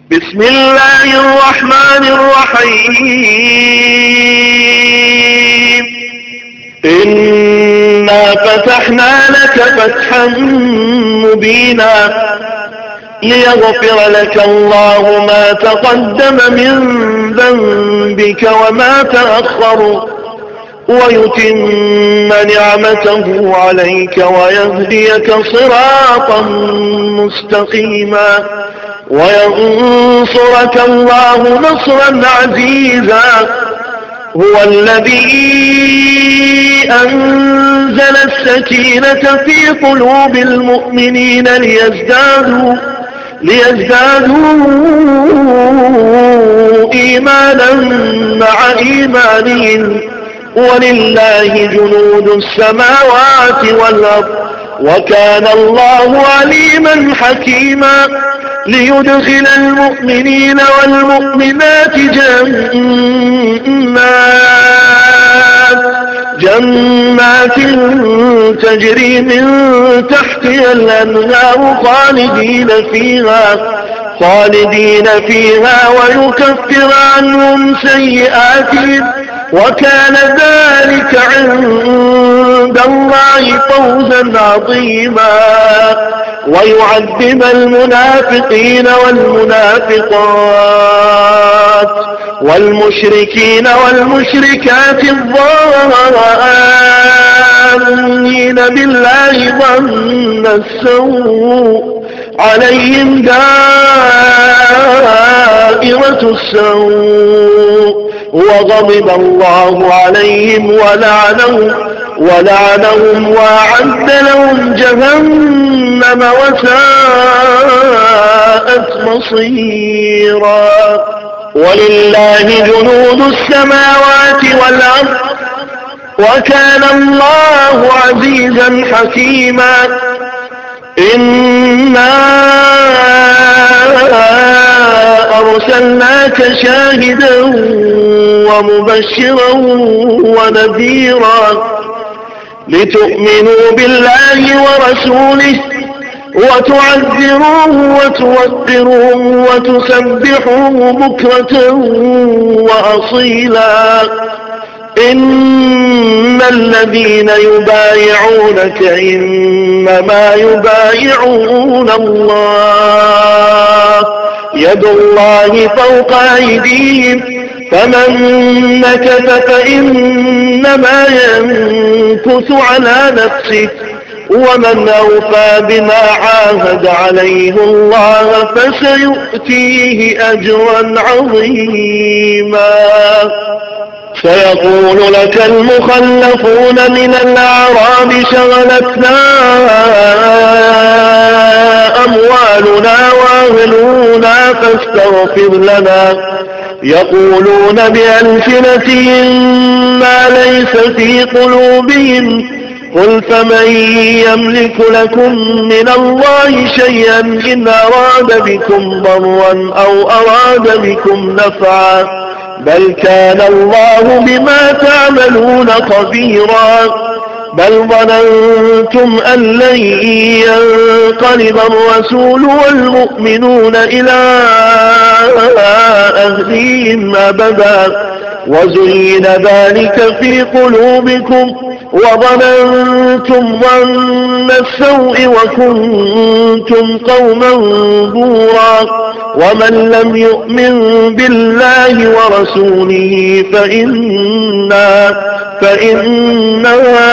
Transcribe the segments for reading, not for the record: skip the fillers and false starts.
بسم الله الرحمن الرحيم. إنا فتحنا لك فتحا مبينا ليغفر لك الله ما تقدم من ذنبك وما تأخر ويتم نعمته عليك ويهديك صراطا مستقيما وينصرك الله نصرا عزيزا. هو الذي أنزل السكينة في قلوب المؤمنين ليزدادوا إيمانا مع إيمانهم ولله جنود السماوات والأرض وكان الله عليما حكيما. ليدخل المؤمنين والمؤمنات جنات تجري من تحتها الأنهار خالدين فيها ويكفر عنهم سيئاتهم وكان ذلك عند الله فوزا عظيما. ويعذب المنافقين والمنافقات والمشركين والمشركات الظانين بالله ظن السوء عليهم دائرة السوء وغضب الله عليهم ولعنهم وأعد لهم جهنم وساءت مصيرا. ولله جنود السماوات والأرض وكان الله عزيزا حكيما. إنا أرسلناك شاهدا ومبشرا ونذيرا لتؤمنوا بالله ورسوله وتعذروه وتوقروه وتسبحوه بكرة وأصيلا. إن الذين يبايعونك إنما يبايعون الله يد الله فوق أيديهم فمن نكث فإنما ينكث على نفسه ومن أوفى بما عاهد عليه الله فسيؤتيه أجرا عظيما. سيقول لك المخلفون من الأعراب شغلتنا أموالنا وأهلنا فاستغفر لنا يقولون بألسنتهم ما ليس في قلوبهم قل فمن يملك لكم من الله شيئا إن أراد بكم ضرا أو أراد بكم نفعا بل كان الله بما تعملون خبيرا. بل ظننتم أن لن ينقلب الرسول والمؤمنون إلى أهلهم أبدا وزين ذلك في قلوبكم وظننتم ظن السوء وكنتم قوما بورا. ومن لم يؤمن بالله ورسوله فإنا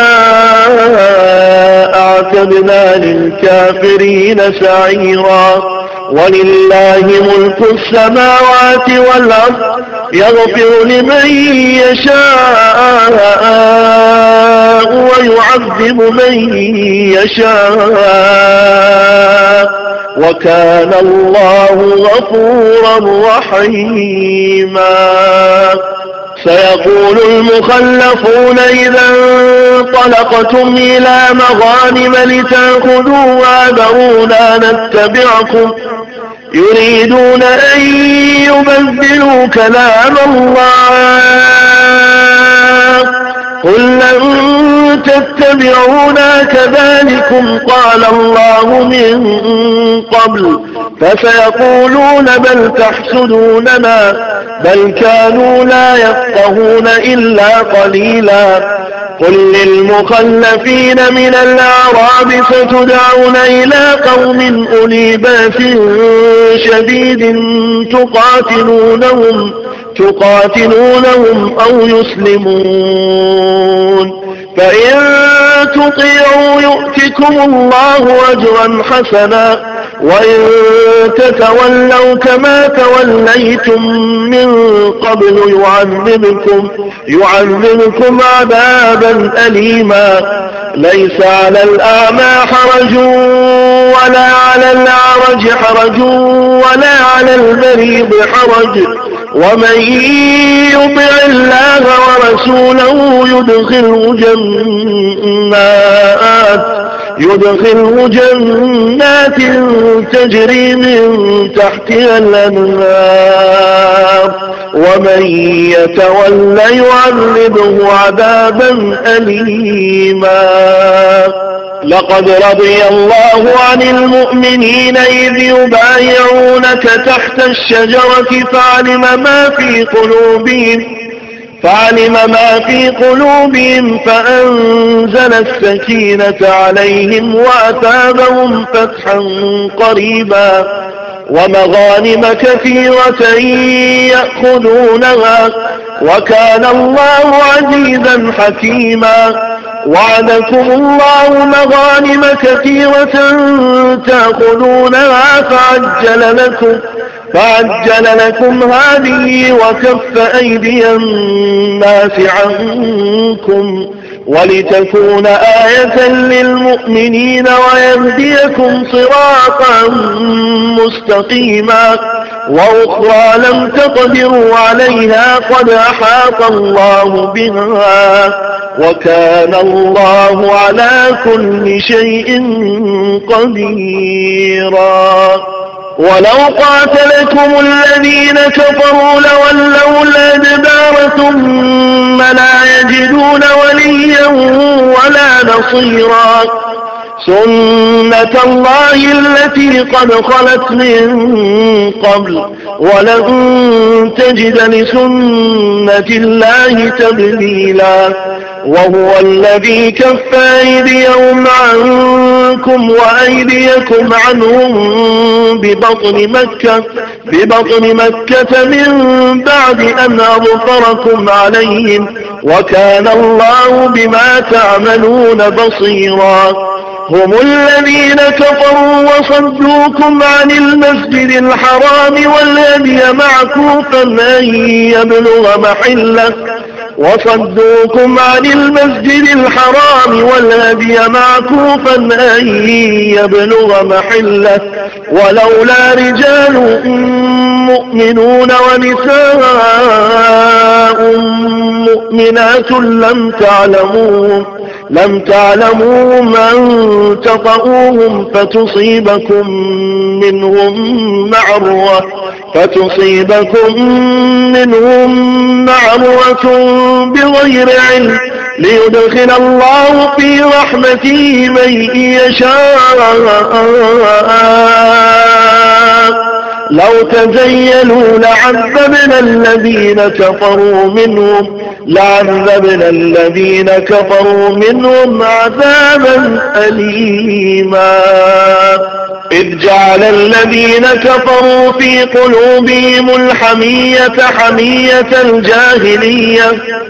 أعتدنا للكافرين سعيرا. ولله ملك السماوات والأرض يغفر لمن يشاء ويعذب من يشاء وكان الله غفورا رحيما. سيقول المخلفون إذا انطلقتم إلى مغانم لتأخذوها ذرونا نتبعكم يريدون أن يبدلوا كلام الله قل لن تتبعونا كذلكم قال الله من قبل فسيقولون بل تحسدوننا بل كانوا لا يفقهون إلا قليلا. قل للمخلفين من الأعراب ستدعون إلى قوم أولي بأس شديد تقاتلونهم أو يسلمون فإن تطيعوا يؤتكم الله أجرا حسنا وإن تتولوا كما توليتم من قبل يعذبكم عذابا أليما. ليس على الأعمى حرج ولا على الأعرج حرج ولا على المريض حرج ومن يطع الله ورسوله يدخله جنات تجري من تحتها الأنهار ومن يتول يعذبه عذابا أليما. لقد رضي الله عن المؤمنين إذ يبايعونك تحت الشجرة فعلم ما في قلوبهم فأنزل السكينة عليهم وأثابهم فتحا قريبا ومغانم كثيرة يأخذونها وكان الله عزيزا حكيما. وعدكم الله مغانم كثيرة تأخذونها فعجل لكم هذه وكف أيدي الناس عنكم ولتكون آية للمؤمنين ويهديكم صراطا مستقيما. وأخرى لم تقدروا عليها قد أحاط الله بها وكان الله على كل شيء قديرا. ولو قاتلكم الذين كفروا لولوا الأدبار ثم لا يجدون وليا ولا نصيرا. سنة الله التي قد خلت من قبل ولن تجد لسنة الله تبديلا. وهو الذي كف أيديهم عنكم وأيديكم عنهم ببطن مكة من بعد أن أظفركم عليهم وكان الله بما تعملون بصيرا. هم الذين كفروا وصدوكم عن المسجد الحرام والهدي معكوفا أن يبلغ محله ولولا رجال مؤمنون ونساء مؤمنات لم تعلموهم أن تطؤوهم فتصيبكم منهم معرة بغير علم ليدخل الله في رحمته من يشاء. لو تزيلوا لعذبنا الذين كفروا منهم عذابا أليما. إذ جعل الذين كفروا في قلوبهم حمية الجاهلية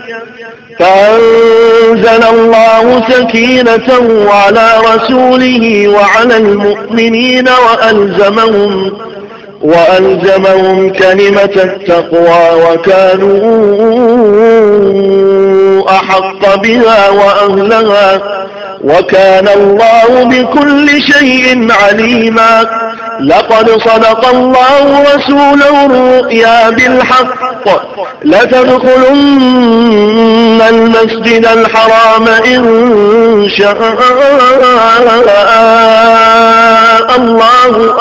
فأنزل الله سكينته على رسوله وعلى المؤمنين وألزمهم كلمة التقوى وكانوا أحق بها وأهلها وكان الله بكل شيء عليما. لقد صدق الله رسوله الرؤيا بالحق لتدخلن المسجد الحرام إن شاء الله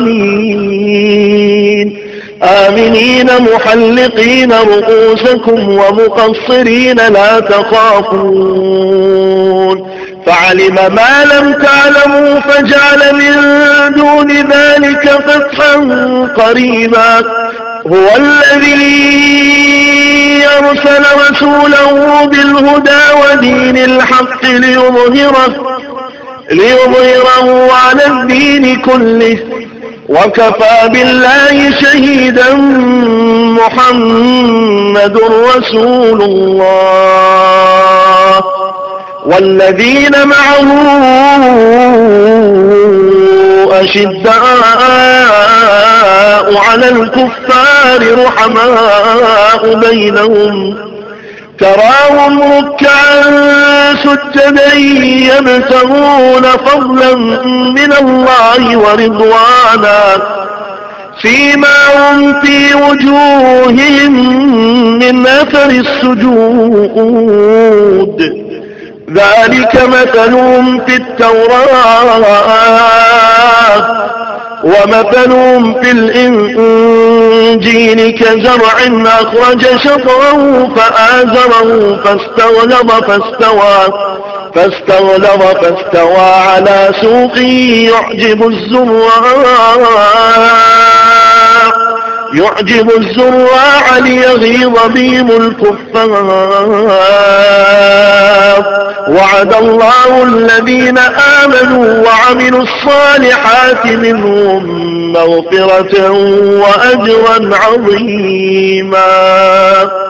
آمنين محلقين رؤوسكم ومقصرين لا تخافون فعلم ما لم تعلموا فجعل من دون ذلك فتحا قريبا. هو الذي أرسل رسوله بالهدى ودين الحق ليظهره على الدين كله وكفى بالله شهيدا. محمد رسول الله والذين معه أشداء على الكفار رحماء بينهم تراهم ركعا سجدا يبتغون فضلا من الله ورضوانا فيما هم في وجوههم من أثر السجود ذلك مثلهم في التوراة ومثلهم في الإنجيل كزرع أخرج شطره فآزره فاستغلظ على سوقه يعجب الزراع ليغيظ بهم الكفار. وعد الله الذين آمنوا وعملوا الصالحات منهم مغفرة وأجرا عظيما.